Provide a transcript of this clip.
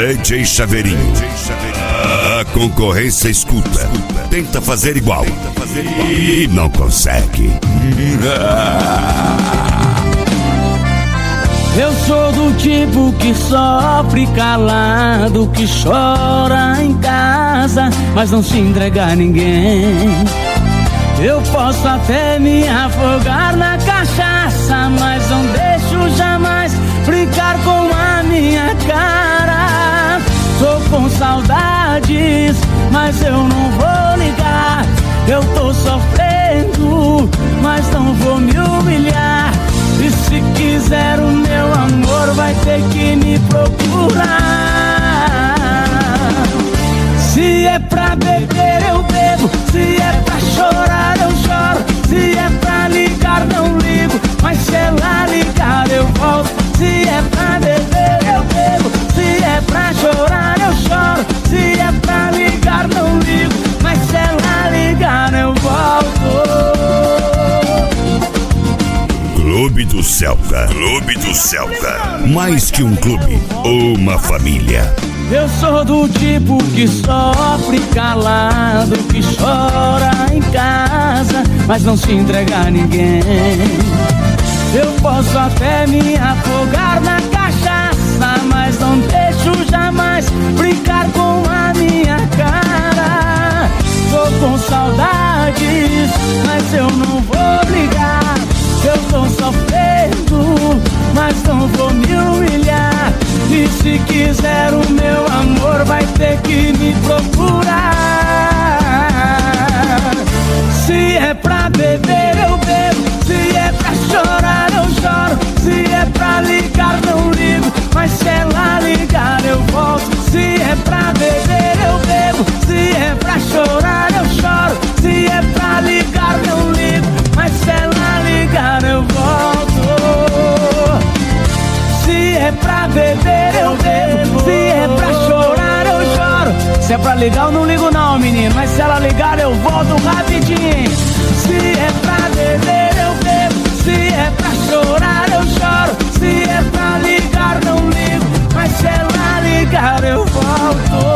DJ Chaveirinho. A concorrência escuta, tenta fazer igual e não consegue. Eu sou do tipo que sofre calado, que chora em casa, mas não se entrega a ninguém. Eu posso até me afogar na cachaça, mas não deixo jamais brincar com a minha cara. Tô com saudades, mas eu não vou ligar. Eu tô sofrendo, mas não vou me humilhar. E se quiser o meu amor, vai ter que me procurar. Se é pra beber, eu bebo. Se é pra chorar, eu choro. Se é pra ligar, não ligo. Mas se ela ligar, eu volto. Se é pra beber, eu bebo. Se é pra chorar, eu choro. Se é pra ligar, não ligo. Mas se ela ligar, eu volto. Clube do Celta. Clube do Celta. Mais que um clube, uma família. Eu sou do tipo que sofre calado, que chora em casa, mas não se entrega a ninguém. Eu posso até me afogar na cachaça, mas não deixo jamais brincar com a minha cara. Tô com saudades, mas eu não vou brigar. Eu tô sofrendo, mas não vou me humilhar. E se quiser o meu amor, vai ter que me procurar. Se é pra beber, eu bebo. Se é pra chorar, eu choro. Se é pra ligar, não ligo. Mas se ela ligar, eu volto. Se é pra beber, eu bebo. Se é pra chorar, eu choro. Se é pra ligar, não ligo. Mas se ela ligar, eu volto. Se é pra beber, eu bebo. Se é pra chorar, eu choro. Se é pra ligar, eu não ligo não, menino. Mas se ela ligar, eu volto rapidinho. Se é pra beber, eu bebo. Se é pra chorar, eu choro. Se é pra ligar, não ligo. Mas se ela ligar, eu volto.